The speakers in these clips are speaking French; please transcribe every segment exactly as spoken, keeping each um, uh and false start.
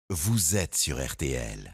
Vous êtes sur R T L.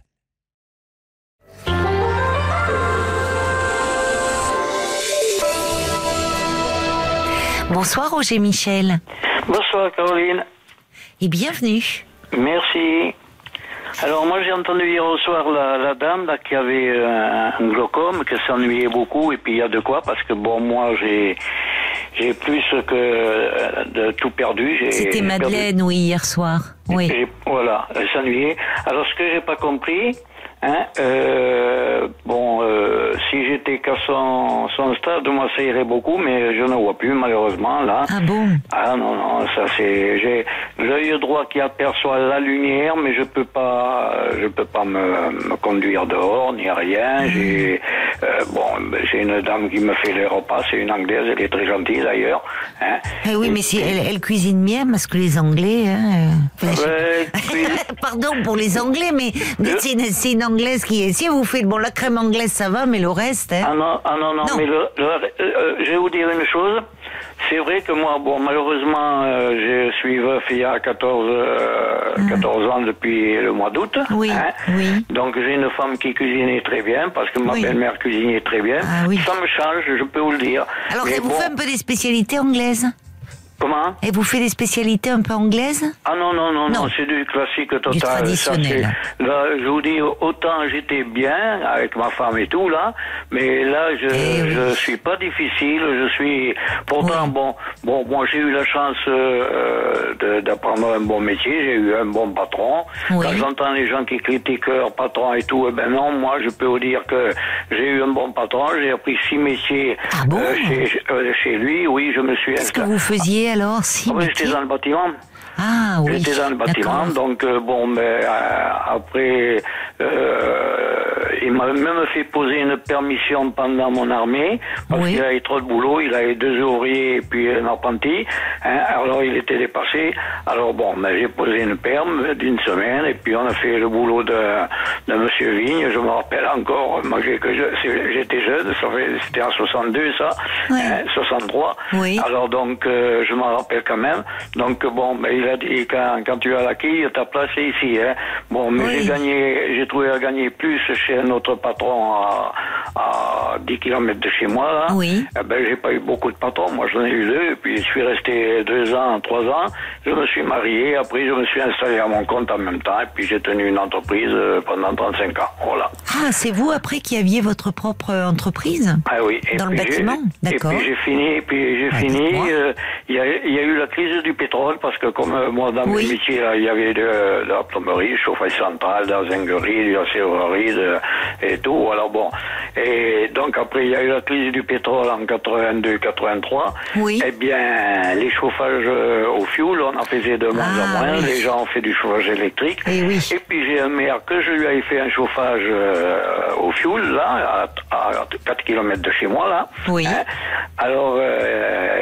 Bonsoir Roger Michel. Bonsoir Caroline. Et bienvenue. Merci. Alors moi j'ai entendu hier au soir la, la dame là, qui avait euh, un glaucome, qui s'ennuyait beaucoup, et puis il y a de quoi, parce que bon moi j'ai j'ai plus que euh, de tout perdu. J'ai, C'était j'ai Madeleine, perdu. oui, hier soir. Oui. Et, voilà, elle s'ennuyait. Alors ce que j'ai pas compris, hein, euh, bon, euh, si j'étais qu'à son, son stade, moi ça irait beaucoup, mais je ne vois plus malheureusement là. Ah bon? Ah non non, ça c'est, j'ai l'œil droit qui aperçoit la lumière, mais je peux pas, je peux pas me, me conduire dehors ni rien. Mmh. J'ai euh, bon, j'ai une dame qui me fait les repas, c'est une anglaise, elle est très gentille d'ailleurs. Hein. Eh oui, mais si elle, elle cuisine bien, parce que les Anglais. Hein, euh... Ouais, puis... Pardon pour les Anglais, mais le... c'est, une, c'est une anglaise qui est. Si vous faites bon la crème anglaise, ça va, mais le reste. Hein... Ah non, ah non, non, non. mais le, le, euh, je vais vous dire une chose. C'est vrai que moi, bon, malheureusement, euh, je suis veuf il y a quatorze, euh, ah. quatorze ans depuis le mois d'août. Oui, hein. oui. Donc j'ai une femme qui cuisinait très bien, parce que ma oui. belle-mère cuisinait très bien. Ah, oui. Ça me change, je peux vous le dire. Alors, mais elle vous bon... fait un peu des spécialités anglaises? Comment? Et vous faites des spécialités un peu anglaises? Ah non, non, non, non, non. c'est du classique total. Du traditionnel. Ça, là, je vous dis, autant j'étais bien avec ma femme et tout, là, mais là, je eh je oui. suis pas difficile, je suis... Pourtant, oui. bon, bon, moi j'ai eu la chance euh, de, d'apprendre un bon métier, j'ai eu un bon patron. Oui. Quand j'entends les gens qui critiquent leur patron et tout, eh ben non, moi je peux vous dire que j'ai eu un bon patron, j'ai appris six métiers ah bon euh, chez, euh, chez lui, oui, je me suis... Qu'est-ce que vous faisiez alors si ah, j'étais dans le bâtiment. Ah oui. J'étais dans le bâtiment, d'accord. donc euh, bon, mais euh, après, euh, il m'a même fait poser une permission pendant mon armée, parce oui. qu'il avait trop de boulot, il avait deux ouvriers et puis un apprenti, hein, alors il était dépassé. Alors bon, mais j'ai posé une perme d'une semaine, et puis on a fait le boulot de, de Monsieur Vigne, je me rappelle encore, moi j'ai, que je, j'étais jeune, ça fait, c'était en soixante-deux ça, oui. hein, soixante-trois, oui. alors donc euh, je m'en rappelle quand même, donc bon, mais il a dit quand, quand tu as la quille, ta place est ici. Hein. Bon, mais oui. j'ai gagné, j'ai trouvé à gagner plus chez un autre patron à, à dix kilomètres de chez moi. Là. Oui. Eh ben, j'ai pas eu beaucoup de patrons. Moi, j'en ai eu deux. Et puis, je suis resté deux ans, trois ans. Je me suis marié. Après, je me suis installé à mon compte en même temps. Et puis, j'ai tenu une entreprise pendant trente-cinq ans. Voilà. Ah, c'est vous après qui aviez votre propre entreprise? Ah oui. Et dans le bâtiment, d'accord. Et puis j'ai fini. Et puis j'ai ah, fini. Il euh, y, y a eu la crise du pétrole parce que comme euh, moi dans oui. mes métiers là, il y avait de, de la plomberie, chauffage central, de la zinguerie, de la serrurerie, de, et tout. Alors bon. Et donc après il y a eu la crise du pétrole en quatre-vingt-deux quatre-vingt-trois. Oui. Eh bien les chauffages euh, au fioul, on en faisait de moins ah, en moins. Oui. Les gens ont fait du chauffage électrique. Et, oui. et puis j'ai un maire que je lui avais fait un chauffage euh, au fioul là, à, à quatre kilomètres de chez moi là. Oui. Hein. Alors euh,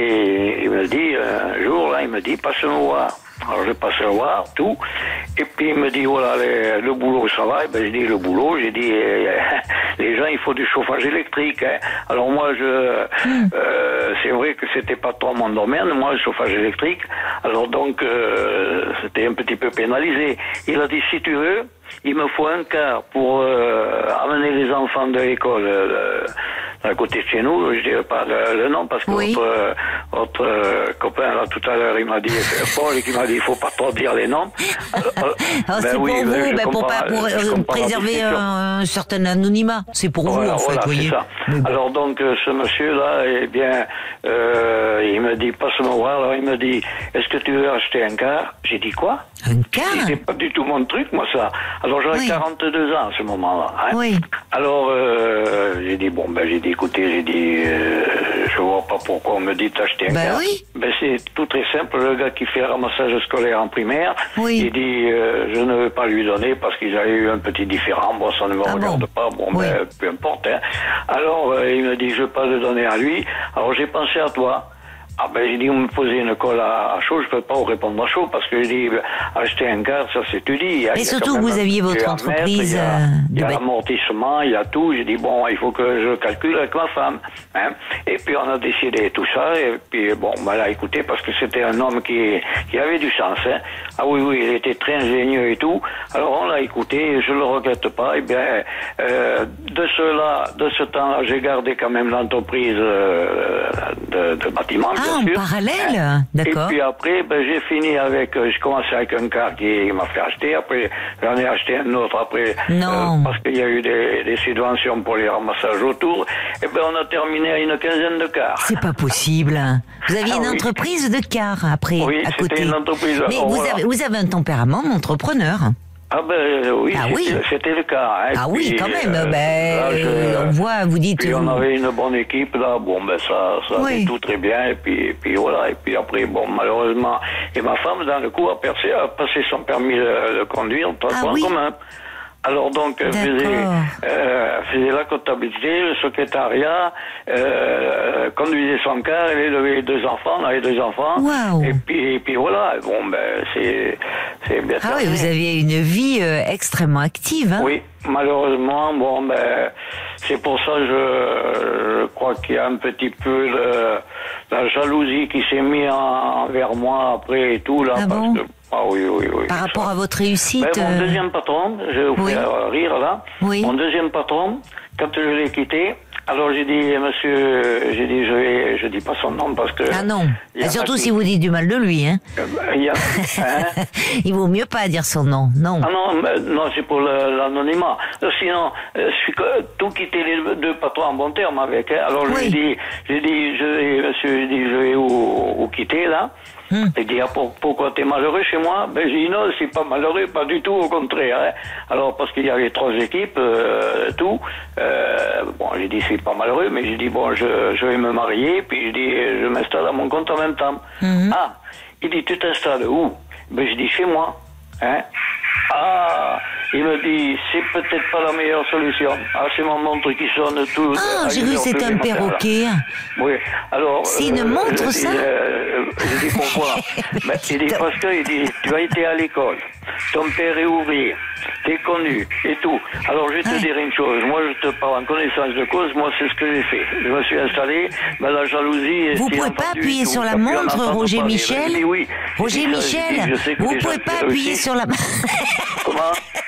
et il me dit un jour là, il me dit passe-le voir. Alors je passe le voir, tout, et puis il me dit voilà le, le boulot ça va, et ben je dis le boulot, j'ai dit euh, les gens il faut du chauffage électrique. Hein. Alors moi je mm. euh, c'est vrai que c'était pas trop mon domaine, moi le chauffage électrique. Alors donc euh, c'était un petit peu pénalisé. Il a dit si tu veux, il me faut un quart pour euh, amener les enfants de l'école euh, à côté de chez nous, je dirais pas le, le nom parce que oui. votre, euh, votre euh, copain là tout à l'heure il m'a dit Paul qui m'a dit il faut pas trop dire les noms. Alors, oh, ben c'est oui, pour vous, ben pour, pas, pour euh, préserver un, un certain anonymat. C'est pour voilà, vous en voilà, fait, voyez. Ça. Bon. Alors donc euh, ce monsieur là, eh bien, euh, il me dit passe-moi voir. Alors il me dit est-ce que tu veux acheter un car? J'ai dit quoi? Un car? C'était pas du tout mon truc moi ça. Alors j'avais oui. quarante-deux ans à ce moment-là. Hein. Oui. Alors euh, j'ai dit bon ben j'ai dit écoutez j'ai dit euh, je vois pas pourquoi on me dit d'acheter un ben car. Oui. Ben c'est tout très simple. Le gars qui fait le ramassage scolaire en primaire, oui. il dit euh, je ne veux pas lui donner parce qu'ils avaient eu un petit différend. Bon ça ne me ah regarde bon. pas. Bon oui. ben peu importe. Hein. Alors euh, il me dit je veux pas le donner à lui. Alors j'ai pensé à toi. Ah ben j'ai dit, vous me posez une colle à, à chaud, je peux pas vous répondre à chaud, parce que j'ai dit, acheter un car, ça s'étudie. Et surtout, vous aviez votre entreprise. Il y a, euh, il y a de... l'amortissement, il y a tout. J'ai dit, bon, il faut que je calcule avec ma femme. Hein. Et puis on a décidé tout ça, et puis bon, ben là, écoutez, parce que c'était un homme qui, qui avait du sens. Hein. Ah oui, oui, il était très ingénieux et tout. Alors on l'a écouté, je le regrette pas. Et bien, euh, de cela, de ce temps-là, j'ai gardé quand même l'entreprise euh, de, de bâtiment. Ah, en sûr. parallèle, Hein. d'accord. Et puis après, ben, j'ai fini avec, euh, j'ai commencé avec un car qui m'a fait acheter, après j'en ai acheté un autre après, non. Euh, parce qu'il y a eu des, des subventions pour les ramassages autour, et ben on a terminé à une quinzaine de cars. C'est pas possible. Vous aviez Ah, une oui. entreprise de car après, Oui, à côté. c'était une entreprise. Mais oh, vous, voilà. avez, vous avez un tempérament d'entrepreneur. Ah ben oui, Ah c'était, oui. c'était le cas. Hein. Ah Puis, oui, quand même. euh, ben, là, je- on voit, vous dites. Puis on avait une bonne équipe là, bon ben ça, ça Oui. allait tout très bien, et puis, et puis voilà, et puis après bon malheureusement, et ma femme dans le coup a, percé, a passé son permis de, de conduire, en transport Ah oui. en commun. Alors donc elle faisait, D'accord. euh, faisait la comptabilité, le secrétariat, euh, conduisait son car, elle avait deux enfants, on avait deux enfants, Waouh. et puis et puis voilà, bon ben c'est c'est bien. Ah oui, terminé. vous aviez une vie euh, extrêmement active. Hein. Oui, malheureusement, bon, ben, c'est pour ça que je, je crois qu'il y a un petit peu le, la jalousie qui s'est mise envers moi après et tout, là. Ah parce bon que, ah oui, oui, oui. Par ça. rapport à votre réussite. Ben, mon euh, deuxième patron, je vais vous oui. faire rire, là. Oui. Mon deuxième patron, quand je l'ai quitté, alors j'ai dit, monsieur, j'ai dit, je vais, je dis pas son nom parce que... Ah non. il y a Et surtout pas- si vous dites du mal de lui. Hein. Il y a, hein? Il vaut mieux pas dire son nom. Non. Ah non, mais, non, c'est pour le- l'anonymat. Sinon, euh, je suis que- tout quitté les deux patrons en bon terme avec. Hein. Alors Oui. j'ai dit, j'ai dit, je vais, monsieur, j'ai dit, je vais vous, vous quitter là. Hum. Il dit, ah, pour, pourquoi t'es malheureux chez moi? Ben j'ai dit non, c'est pas malheureux, pas du tout, au contraire. Hein. Alors parce qu'il y avait trois équipes, euh, tout. Euh, bon, j'ai dit c'est pas malheureux, mais j'ai dit bon, je, je vais me marier, puis j'ai dit je m'installe à mon compte en même temps. Mhm. Ah, il dit tu t'installes où? Ben je dis chez moi. Hein? Ah, il me dit, c'est peut-être pas la meilleure solution. Ah, c'est mon montre qui sonne tout. Ah, à j'ai une vu heure c'était tous un les matins, là. perroquet. Oui, alors... C'est une montre, je ça dis, euh, Je dis pourquoi? Ben, il dit parce que, il dit, tu as été à l'école, ton père est ouvrier, t'es connu et tout. Alors je vais te Ouais. dire une chose, moi je te parle en connaissance de cause, moi c'est ce que j'ai fait. Je me suis installé, ben, la jalousie... Vous c'est pouvez pas entendu appuyer et tout. sur la Ça, puis on montre, entend Roger parler. Michel Ben, je dis oui. Roger Je dis ça, je dis, Michel, je sais que vous les pouvez gens pas qui appuyer réussissent- sur la... Comment?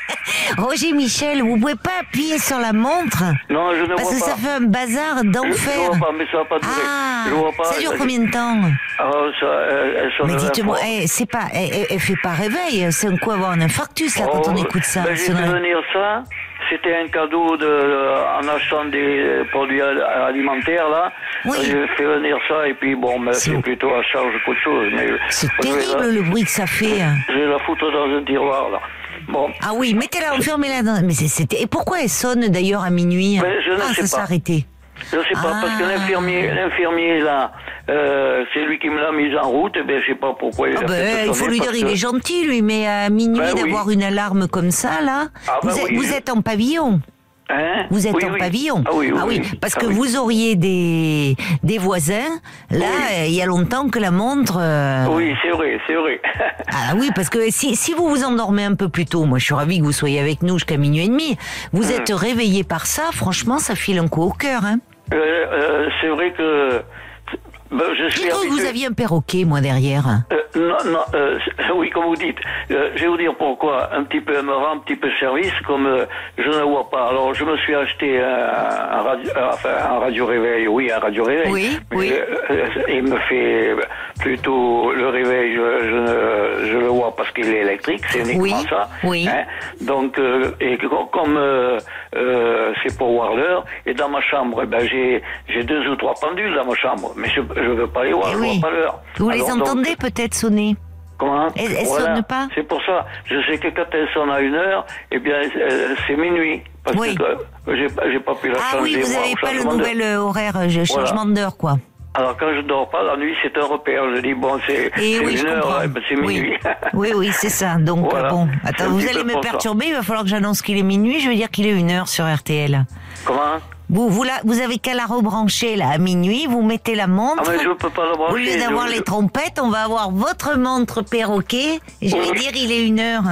Roger Michel, vous pouvez pas appuyer sur la montre? Non, je ne Parce vois que pas. ça fait un bazar Je, je d'enfer. vois pas, mais ça va pas durer. Ah, je vois pas. ça dure combien de temps? Alors, ça, elle, elle sonne Mais la dites-moi, fois. eh, c'est pas, elle, elle- elle fait pas réveil, c'est un coup avoir un infarctus là quand Oh, on écoute ça. ben, j'ai C'est fait vrai. venir ça. C'était un cadeau de, euh, en achetant des produits al- alimentaires, là. Oui. J'ai fait venir ça, et puis bon, ben, C'est- c'est plutôt à charge qu'autre chose. Mais C'est je vais terrible la- le bruit que ça fait. Je vais la foutre dans un tiroir, là. Bon. Ah oui, mettez-la, enfermez-la dans... Mais c'est- c'était... Et pourquoi elle sonne d'ailleurs à minuit? Mais je ne Ah, sais ça s'est pas. arrêté. Je sais pas, parce que Ah. l'infirmier, l'infirmier, là, euh, c'est lui qui me l'a mise en route, et ben, je sais pas pourquoi il Ah a fait ben, il faut sonner, lui dire, parce il que- est gentil lui, mais à minuit Ben oui. d'avoir une alarme comme ça là, Ah ben vous, êtes, oui. vous êtes en pavillon. Hein? Vous êtes Oui, en oui. pavillon. Ah oui, oui, oui. parce Ah que oui. vous auriez des, des voisins. Là, Oui. euh, il y a longtemps que la montre. euh, Oui, c'est vrai, c'est vrai. Ah oui, parce que si, si vous vous endormez un peu plus tôt, moi je suis ravie que vous soyez avec nous jusqu'à minuit et demi. Vous Hum. êtes réveillé par ça, franchement, ça file un coup au cœur. Hein. Euh, euh, c'est vrai que ben, je suis J'ai cru que vous habitué- aviez un perroquet, moi, derrière. Euh, non, non, euh, c'est- oui, comme vous dites. Euh, je vais vous dire pourquoi. Un petit peu, elle me rend un petit peu service, comme euh, je ne vois pas. Alors, je me suis acheté un, un radio, euh, enfin, un radio réveil. Oui, un radio réveil. Oui, Mais, oui. euh, euh, il me fait plutôt le réveil. Je, je, ne, je le vois parce qu'il est électrique. C'est uniquement Oui, ça. oui. Hein. Donc, euh, et co- comme euh, euh, c'est pour voir l'heure, et dans ma chambre, eh ben, j'ai j'ai deux ou trois pendules dans ma chambre, mais je je veux pas les voir. Eh Je oui. vois pas l'heure. Vous les Alors, donc, entendez peut-être sonner? Comment? Elle- elle Voilà. sonne pas? C'est pour ça. Je sais que quand elle sonne à une heure, eh bien, euh, c'est minuit. Parce Oui. que euh, j'ai pas- j'ai pas pu la Ah changer. oui, vous moi, n'avez au pas le changement d'heure. nouvel euh, horaire, euh, changement d'heure, quoi. Alors, quand je dors pas, la nuit, c'est un repère. Je dis, bon, c'est Et c'est oui, je une heure, comprends. eh ben, c'est oui. minuit. oui, oui, c'est ça. Donc, Voilà. euh, bon, C'est attends, un vous petit allez peu me pour ça. perturber, il va falloir que j'annonce qu'il est minuit, je veux dire qu'il est une heure sur R T L. Comment? Vous, vous, la, vous avez qu'à la rebrancher là à minuit, vous mettez la montre. Ah mais je peux pas la brancher. Au lieu d'avoir je... les trompettes, on va avoir votre montre perroquet. Je vais oui. dire, il est une heure.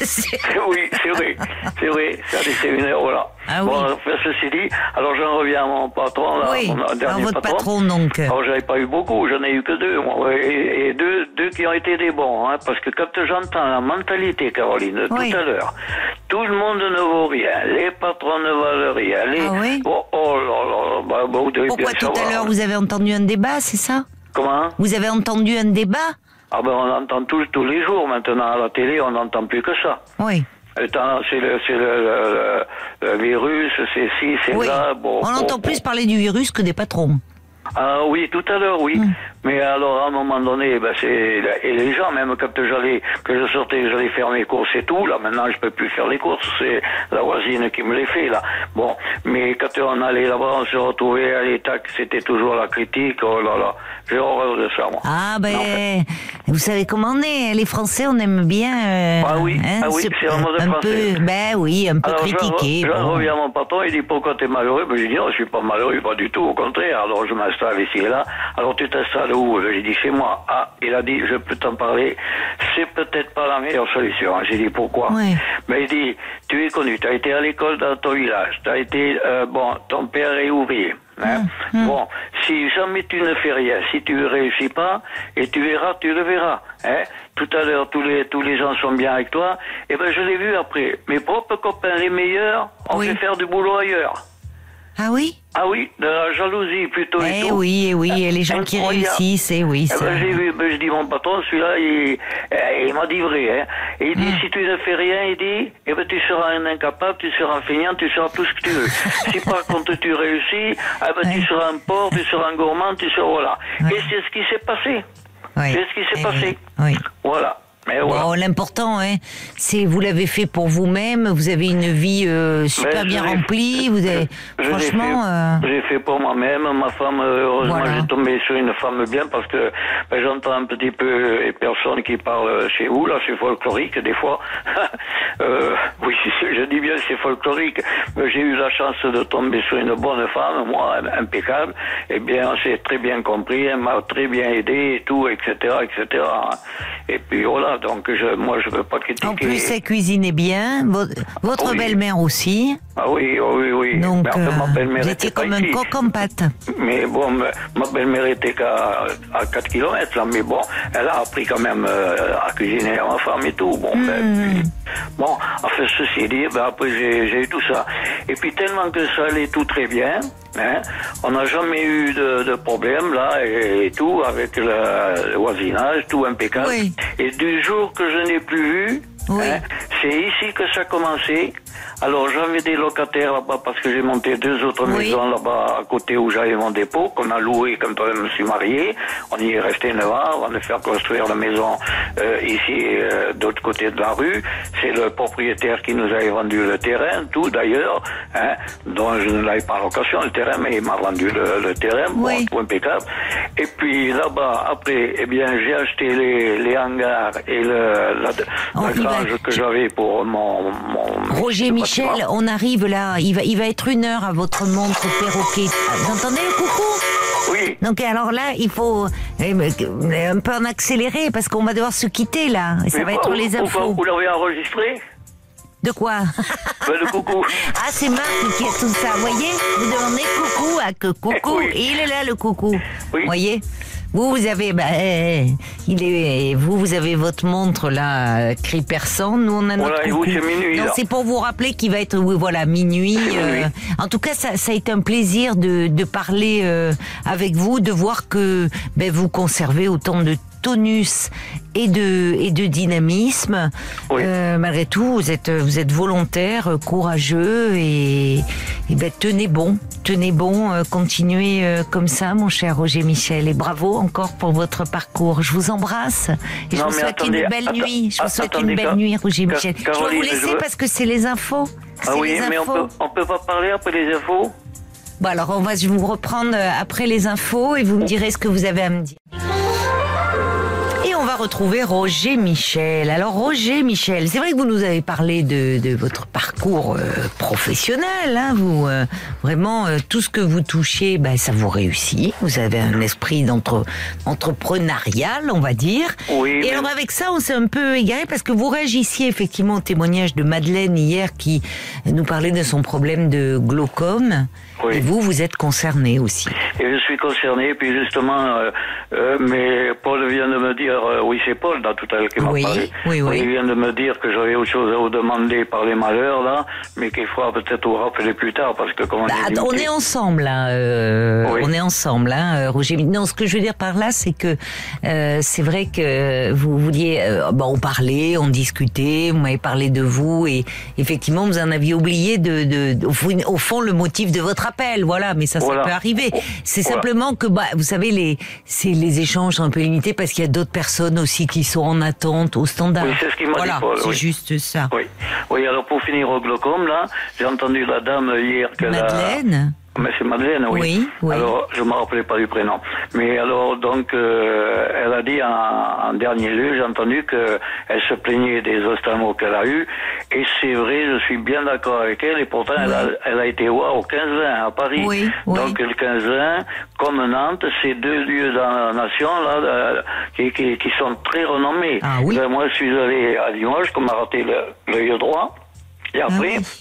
Oui, c'est vrai, c'est vrai, ça c'est une heure, voilà. Ah bon, oui. alors, ceci dit, alors j'en reviens à mon patron, là, Oui, mon dernier alors votre patron, patron donc. Alors j'avais pas eu beaucoup, j'en ai eu que deux, moi, et, et deux, deux qui ont été des bons, hein, parce que quand j'entends la mentalité, Caroline, de oui. tout à l'heure, tout le monde ne vaut rien, les patrons ne valent rien, les... Ah oui. Oh, oh là là, bah, bah, vous devez Pourquoi bien tout savoir. à l'heure vous avez entendu un débat, c'est ça? Comment? Vous avez entendu un débat? Ah ben on entend tous, tous les jours maintenant à la télé, on n'entend plus que ça. Oui. C'est le, c'est le, le, le, le virus, c'est ci, c'est oui. là. Bon, on bon, entend bon. plus parler du virus que des patrons. Ah oui, tout à l'heure, oui. Mm. Mais alors, à un moment donné, ben c'est et les gens, même quand j'allais, que je sortais, j'allais faire mes courses et tout. Là, maintenant, je peux plus faire les courses. C'est la voisine qui me les fait là. Bon, mais quand on allait là-bas, on se retrouvait à l'état que c'était toujours la critique. Oh là là, j'ai horreur de ça, moi. Ah ben, en fait. vous savez comment on est. Les Français, on aime bien. Euh, ah oui, hein, ah oui, se, c'est un mode un français. peu, ben oui, un peu Alors, critiqué. Je, je bon. reviens à mon patron, il dit pourquoi t'es malheureux? Ben, j'ai dit non, je suis pas malheureux, pas du tout, au contraire. Alors je m'installe ici et là. Alors tu t'installes où? J'ai dit chez moi. Ah, il a dit je peux t'en parler. C'est peut-être pas la meilleure solution. J'ai dit pourquoi? Ouais. Mais il dit tu es connu, tu as été à l'école dans ton village, tu as été euh, bon, ton père est ouvrier. Hein? Mmh, mmh. Bon, si jamais tu ne fais rien, si tu ne réussis pas, et tu verras, tu le verras. Hein? Tout à l'heure, tous les tous les gens sont bien avec toi. Et ben je l'ai vu après. Mes propres copains les meilleurs ont oui. fait faire du boulot ailleurs. Ah oui? Ah oui, de la jalousie plutôt. Eh et tout. oui, eh oui, et les gens Incroyable. qui réussissent, eh oui. Eh Ça... ben, j'ai vu, ben, je dis mon patron, celui-là, il, eh, il m'a dit vrai. Hein. Et il dit, Mm. si tu ne fais rien, il dit, eh ben, tu seras un incapable, tu seras un feignant, tu seras tout ce que tu veux. Si par contre tu réussis, eh ben, ouais. tu seras un porc, tu seras un gourmand, tu seras voilà. Ouais. Et c'est ce qui s'est passé. Ouais. C'est ce qui s'est eh passé. Oui. oui. Voilà. Mais voilà. Bon, l'important, hein, c'est vous l'avez fait pour vous-même. Vous avez une vie euh, super Ben, bien je l'ai- remplie. Vous avez, Je l'ai franchement, fait, euh, j'ai fait pour moi-même, ma femme, heureusement Voilà. j'ai tombé sur une femme bien parce que ben, j'entends un petit peu les personnes qui parlent chez vous, là c'est folklorique des fois. euh, oui, je dis bien c'est folklorique, mais j'ai eu la chance de tomber sur une bonne femme, moi, impeccable. Eh bien, on s'est très bien compris, elle m'a très bien aidé et tout, et cetera, et cetera. Et puis voilà, donc je, moi je veux pas critiquer. en plus, elle cuisinait bien. Votre, votre Oui. belle-mère aussi. Ah oui, oui, oui. Donc, Mais enfin, ma euh, belle-mère vous était étiez pas comme un ici. coq en pâte. Mais bon, ma ma belle-mère était qu'à à quatre kilomètres, là, mais bon, elle a appris quand même euh, à cuisiner à ma femme et tout. Bon, Mmh. ben, puis, bon, enfin, ceci dit, ben, après j'ai j'ai eu tout ça. Et puis tellement que ça allait tout très bien, hein, on n'a jamais eu de, de problème, là, et, et tout, avec le, le voisinage, tout impeccable. Oui. Et du jour que je n'ai plus vu, Oui. hein, c'est ici que ça a commencé. Alors j'avais des locataires là-bas parce que j'ai monté deux autres Oui. maisons là-bas à côté où j'avais mon dépôt, qu'on a loué quand je me suis marié. On y est resté neuf ans avant de faire construire la maison euh, ici, euh, de l'autre côté de la rue. C'est le propriétaire qui nous avait vendu le terrain, tout d'ailleurs, hein, dont je ne l'avais pas en location, le terrain, mais il m'a vendu le, le terrain, Oui. bon, tout impeccable. Et puis là-bas, après, eh bien, j'ai acheté les, les hangars et le, la, Oh, la il va- grange que j'avais pour mon... mon Roger mon Michel, bâtiment. on arrive là. Il va, il va être une heure à votre montre perroquet. Vous entendez le coucou? Oui. Donc alors là, il faut euh, un peu en accélérer parce qu'on va devoir se quitter là. Et ça Mais va vous- être les vous- infos. Vous l'avez enregistré? De quoi? Ben, le coucou. Ah, c'est Marc qui a tout ça. Vous voyez? Vous demandez coucou à que coucou. Oui. Et il est là, le coucou. Oui. Vous voyez? Vous, vous avez, bah, euh, il est, vous, vous avez votre montre là, euh, cri perçant. Nous, on a notre Voilà, et vous, coucou. c'est minuit, Non, là. c'est pour vous rappeler qu'il va être, oui, voilà, minuit. C'est euh, minuit. en tout cas, ça, ça a été un plaisir de, de parler euh, avec vous, de voir que ben, vous conservez autant de tonus et de et de dynamisme. Oui. Euh, malgré tout, vous êtes vous êtes volontaire, euh, courageux et, et ben tenez bon, tenez bon, euh, continuez euh, comme ça, mon cher Roger Michel, et bravo encore pour votre parcours. Je vous embrasse et je Non, vous mais souhaite attendez, une belle atta- nuit. Je vous a- souhaite attendez, une belle Car- nuit, Roger Car- Michel. Je dois vous Caroline, laisser je veux- parce que c'est les infos. Ah C'est oui, les mais on infos. peut, on peut pas parler après les infos? Bon alors on va je vais vous reprendre euh, après les infos et vous me direz ce que vous avez à me dire. Et on va va retrouver Roger Michel. Alors Roger Michel, c'est vrai que vous nous avez parlé de, de votre parcours euh, professionnel. Hein, vous euh, vraiment euh, tout ce que vous touchez, ben, ça vous réussit. Vous avez un esprit d'entre, entrepreneurial, on va dire. Oui, Et mais... alors avec ça, on s'est un peu égaré parce que vous réagissiez effectivement au témoignage de Madeleine hier qui nous parlait de son problème de glaucome. Oui. Et vous, vous êtes concerné aussi. Et je suis concerné, puis justement, euh, euh, mais Paul vient de me dire, euh, oui c'est Paul là tout à l'heure qui m'a oui, parlé, oui, oui. il vient de me dire que j'avais autre chose à vous demander par les malheurs là, mais qu'il faudra peut-être vous rappeler plus tard, parce que comme on, bah, est, on est ensemble là, euh, oui. on est ensemble là, Roger. Non, ce que je veux dire par là, c'est que euh, c'est vrai que vous vouliez, euh, bon, on parlait, on discutait, vous m'avez parlé de vous, et effectivement vous en aviez oublié de, de, de au, au fond le motif de votre appel, voilà, mais ça, voilà. ça peut arriver. C'est voilà. simplement que, bah, vous savez, les, c'est les échanges sont un peu limités parce qu'il y a d'autres personnes aussi qui sont en attente au standard. Oui, c'est ce qu'il m'a voilà, dit, Paul. c'est oui. juste ça. Oui. Oui, alors pour finir au glaucome, là, j'ai entendu la dame hier que Madeleine. la... Mais c'est Madeleine, oui. Oui, oui. Alors, je ne me rappelais pas du prénom. Mais alors, donc, euh, elle a dit en, en dernier lieu, j'ai entendu qu'elle se plaignait des ophtalmos qu'elle a eus. Et c'est vrai, je suis bien d'accord avec elle. Et pourtant, oui. elle, a, elle a été voir au quinze vingt à Paris. Oui, oui. Donc, le quinze vingt, comme Nantes, c'est deux lieux dans la nation, là, euh, qui, qui, qui sont très renommés. Ah, oui. Là, moi, je suis allé à Limoges, qu'on m'a raté l'œil droit. Et après... Ah, oui.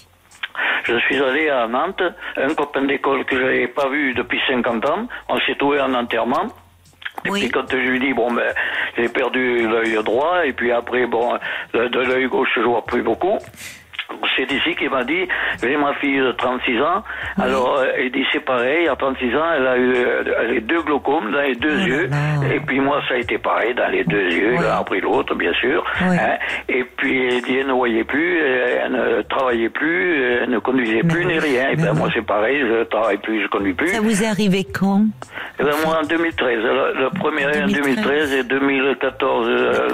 Je suis allé à Nantes, un copain d'école que je n'avais pas vu depuis cinquante ans, on s'est trouvé en enterrement. Et oui. puis quand je lui dis, bon ben, j'ai perdu l'œil droit, et puis après, bon, de l'œil gauche, je vois plus beaucoup. C'est ici qu'il m'a dit, j'ai ma fille de trente-six ans, oui. alors elle dit c'est pareil, à trente-six ans, elle a eu elle a deux glaucomes dans les deux oh yeux, là là. Et puis moi ça a été pareil dans les deux yeux, oui. l'un après l'autre bien sûr, oui. hein, et puis elle dit elle ne voyait plus, elle ne travaillait plus, elle ne conduisait mais plus oui. ni rien, et ben oui. moi c'est pareil, je travaille plus, je conduis plus. Ça vous est arrivé quand? Et ben moi en deux mille treize, le, le premier en deux mille treize et deux mille quatorze,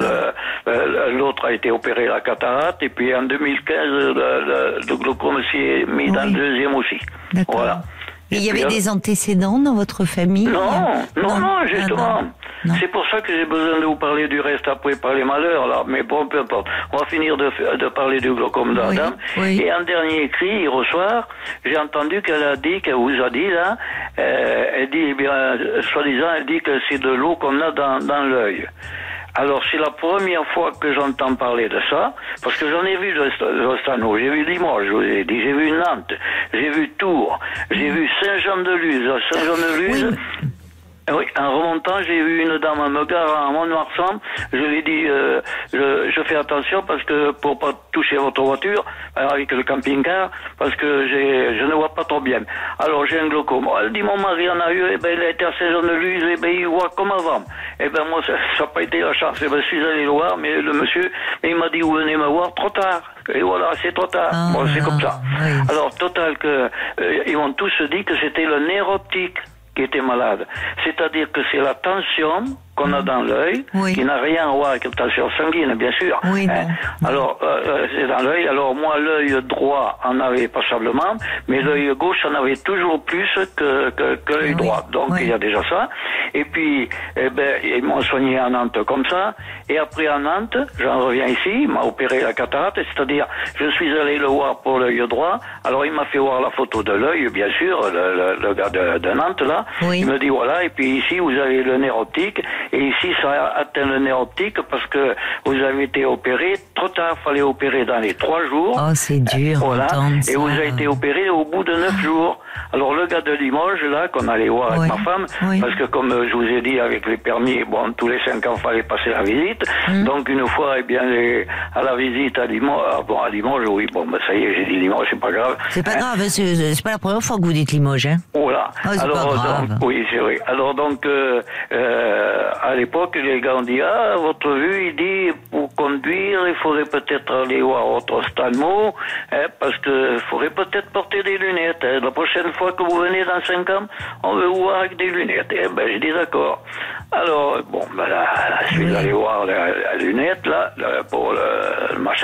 l'autre a été opéré la cataracte, et puis en deux mille quinze, Le, le, le glaucome s'est mis oui. dans le deuxième aussi. D'accord. Voilà. Et il y avait des antécédents dans votre famille? Non, non, non, non justement. Ah, non. C'est pour ça que j'ai besoin de vous parler du reste après par les malheurs, là. Mais bon, peu importe. On va finir de, de parler du glaucome de la dame. Oui, oui. Et en dernier cri, hier au soir, j'ai entendu qu'elle a dit, qu'elle vous a dit, là, euh, elle dit, eh bien, soi-disant, elle dit que c'est de l'eau qu'on a dans, dans l'œil. Alors, c'est la première fois que j'entends parler de ça, parce que j'en ai vu l'Ostano, j'ai vu Limoges, je vous ai dit, j'ai vu Nantes, j'ai vu Tours, j'ai vu Saint-Jean-de-Luz. Saint-Jean-de-Luz, oui. Oui, en remontant, j'ai vu une dame me garer à Mont-de-Marsan. Je lui ai dit, euh, je, je fais attention parce que pour pas toucher votre voiture avec le camping-car, parce que j'ai, je ne vois pas trop bien. Alors j'ai un glaucome. Elle dit, mon mari en a eu, eh ben il a été à Saint-Jean-de-Luz, eh ben il voit comme avant. Eh ben moi ça n'a pas été la chance. Eh ben je suis allé le voir, mais le monsieur, il m'a dit, vous venez me voir trop tard. Et voilà, c'est trop tard. Ah, bon, c'est comme ça. Oui. Alors total que euh, ils m'ont tous dit que c'était le nerf optique qui était malade. C'est-à-dire que c'est la tension qu'on a dans l'œil, oui. qui n'a rien à voir avec la tension sanguine, bien sûr. Oui, hein. Alors, euh, c'est dans l'œil. Alors, moi, l'œil droit en avait passablement, mais l'œil gauche en avait toujours plus que, que, que l'œil oui. droit. Donc, oui. il y a déjà ça. Et puis, eh ben, ils m'ont soigné à Nantes comme ça. Et après, à Nantes, j'en reviens ici, il m'a opéré la cataracte, c'est-à-dire, je suis allé le voir pour l'œil droit. Alors, il m'a fait voir la photo de l'œil, bien sûr, le, le, le gars de, de Nantes, là. Oui. Il me dit, voilà, et puis ici, vous avez le nerf optique. Et ici, ça a atteint le nerf optique parce que vous avez été opéré trop tard. Il fallait opérer dans les trois jours. Oh, c'est dur. Voilà. Ça. Et vous avez été opéré au bout de neuf jours. Alors, le gars de Limoges, là, qu'on allait voir oui. avec ma femme, oui. parce que comme je vous ai dit, avec les permis, bon, tous les cinq ans, il fallait passer la visite. Mm. Donc, une fois, eh bien, les, à la visite à Limoges, ah, bon, à Limoges, oui, bon, ben, ça y est, j'ai dit Limoges, c'est pas grave. C'est pas hein? grave, c'est, c'est pas la première fois que vous dites Limoges, hein. Voilà. Oh, c'est Alors, pas grave. Donc, oui, c'est vrai. Alors, donc, euh, euh, à l'époque, les gars ont dit, ah, votre vue, il dit, pour conduire, il faudrait peut-être aller voir votre ophtalmo, hein, parce que il faudrait peut-être porter des lunettes. Hein. La prochaine fois que vous venez dans cinq ans, on veut vous voir avec des lunettes. Eh ben, j'ai dit d'accord. Alors, bon, ben là, je suis allé voir la, la lunette, là, là pour le, le machin.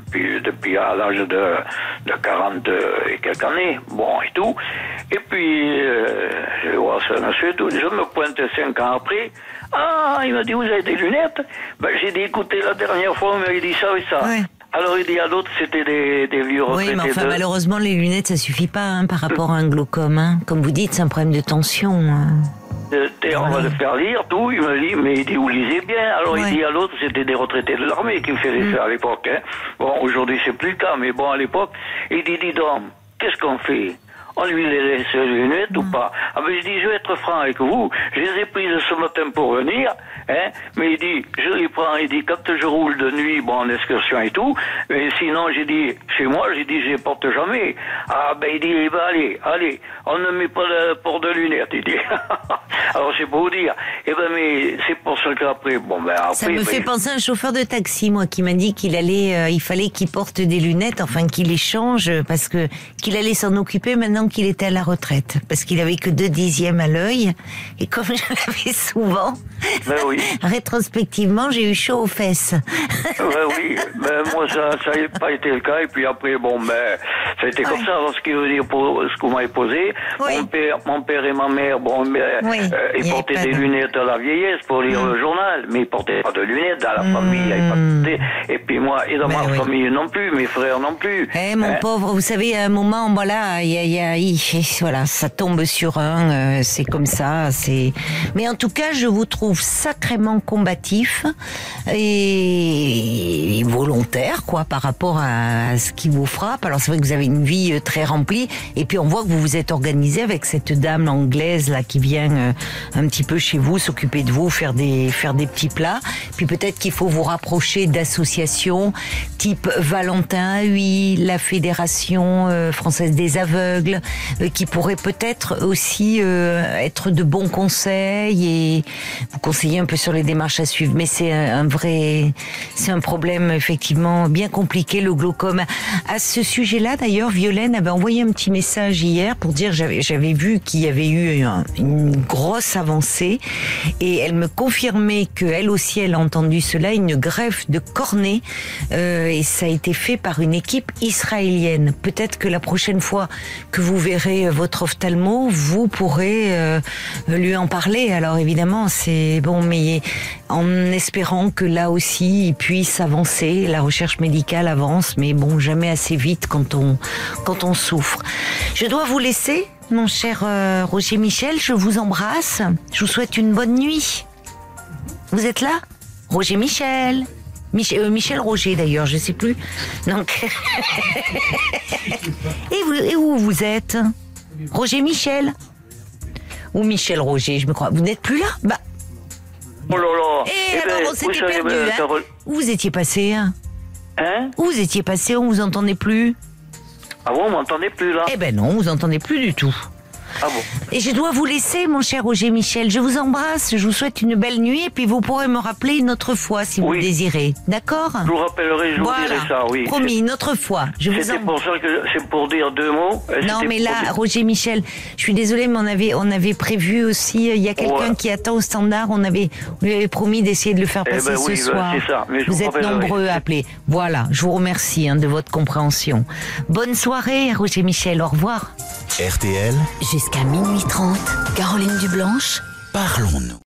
depuis, depuis à l'âge de, de quarante et quelques années, bon, et tout. Et puis, euh, je vois ça, monsieur, tout. Je me pointe cinq ans après. Ah, il m'a dit, vous avez des lunettes? Ben, j'ai dit, écoutez, la dernière fois, on m'avait dit ça et ça. Ouais. Alors, il dit à l'autre, c'était des, des vieux retraités. Oui, mais enfin, de... malheureusement, les lunettes, ça suffit pas hein, par rapport à un glaucome. Hein. Comme vous dites, c'est un problème de tension. Hein. De, de, on va le faire lire, tout. Il me dit, mais il dit, vous lisez bien. Alors, ouais. Il dit à l'autre, c'était des retraités de l'armée qui me faisaient mmh. ça à l'époque. Hein. Bon, aujourd'hui, c'est plus le cas, mais bon, à l'époque, il dit, dis donc, qu'est-ce qu'on fait? On lui les laisse les lunettes mmh. ou pas? Ah ben je dis, je vais être franc avec vous, je les ai prises ce matin pour venir, hein, mais il dit, je les prends, il dit, quand je roule de nuit, bon, en excursion et tout, mais sinon, j'ai dit, chez moi, j'ai dit, je les porte jamais. Ah ben il dit, eh ben allez, allez, on ne met pas le port de lunettes, il dit. Alors c'est pour vous dire, eh ben mais c'est pour ça qu'après, bon ben après... Ça me ben, fait penser à un chauffeur de taxi, moi, qui m'a dit qu'il allait, euh, il fallait qu'il porte des lunettes, enfin qu'il les change, parce que, qu'il allait s'en occuper maintenant qu'il était à la retraite, parce qu'il avait que deux dixièmes à l'œil, et comme je l'avais souvent, ben oui. rétrospectivement, j'ai eu chaud aux fesses. Ben oui, ben moi ça ça n'a pas été le cas, et puis après, bon, ben, ça a été comme ouais. ça, alors ce qui veut dire pour ce qu'on m'a posé, oui. mon père, mon père et ma mère, bon, ben, oui. euh, ils portaient des de... lunettes à la vieillesse pour lire mmh. le journal, mais ils portaient pas de lunettes dans la mmh. famille, il y avait pas de... et puis moi, et dans ben ma oui. famille non plus, mes frères non plus. Eh, mon hein? pauvre, vous savez, à un moment, voilà, il y a, il y a, il... voilà, ça tombe sur un, euh, c'est comme ça, c'est. Mais en tout cas, je vous trouve sacrément combatif et, et volontaire, quoi, par rapport à, à ce qui vous frappe. Alors c'est vrai que vous avez une vie très remplie, et puis on voit que vous vous êtes organisé avec cette dame anglaise là qui vient euh, un petit peu chez vous, s'occuper de vous, faire des faire des petits plats. Puis peut-être qu'il faut vous rapprocher d'associations type Valentin Huy, la Fédération euh, française des aveugles, euh, qui pourraient peut-être aussi euh, être de bons conseils et vous conseiller un peu sur les démarches à suivre. Mais c'est un, un vrai, c'est un problème effectivement bien compliqué, le glaucome. À ce sujet-là, d'ailleurs, Violaine avait envoyé un petit message hier pour dire, j'avais, j'avais vu qu'il y avait eu un, une grosse avancée, et elle me confirmait que elle aussi, elle a entendu cela, une greffe de cornée, euh, et ça a été fait par une équipe israélienne. Peut-être que la prochaine fois que vous verrez votre ophtalmo, vous pourrez euh, lui en parler. Alors évidemment, c'est bon, mais en espérant que là aussi, il puisse avancer, la recherche médicale avance, mais bon, jamais assez vite quand on quand on souffre. Je dois vous laisser, mon cher euh, Roger Michel, je vous embrasse, je vous souhaite une bonne nuit. Vous êtes là? Roger Michel Michel, euh, Michel Roger d'ailleurs, je sais plus. Donc et, vous, et où vous êtes? Roger Michel ou Michel Roger, je me crois. Vous n'êtes plus là? Bah. Oh là là. Et eh alors ben, on s'était savez, perdu, ben, hein? Où vous étiez passé, hein? Hein? Où vous étiez passé, on vous entendait plus? Ah bon, on m'entendait plus là? Eh ben non, vous entendez plus du tout. Ah bon? Et je dois vous laisser, mon cher Roger Michel. Je vous embrasse, je vous souhaite une belle nuit, et puis vous pourrez me rappeler une autre fois si oui. vous désirez. D'accord? Je vous rappellerai, je voilà. vous dirai ça, oui. Promis, c'est... une autre fois. Je vous C'était em... pour ça que c'est pour dire deux mots. Non, C'était mais là, dire... Roger Michel, je suis désolée, mais on avait, on avait prévu aussi, il y a quelqu'un ouais. qui attend au standard, on avait, on lui avait promis d'essayer de le faire passer eh ben ce oui, soir. Ben, c'est ça. Mais je vous vous êtes nombreux à appeler. Voilà, je vous remercie hein, de votre compréhension. Bonne soirée, Roger Michel, au revoir. R T L. Jusqu'à minuit trente, Caroline Dublanche. Parlons-nous.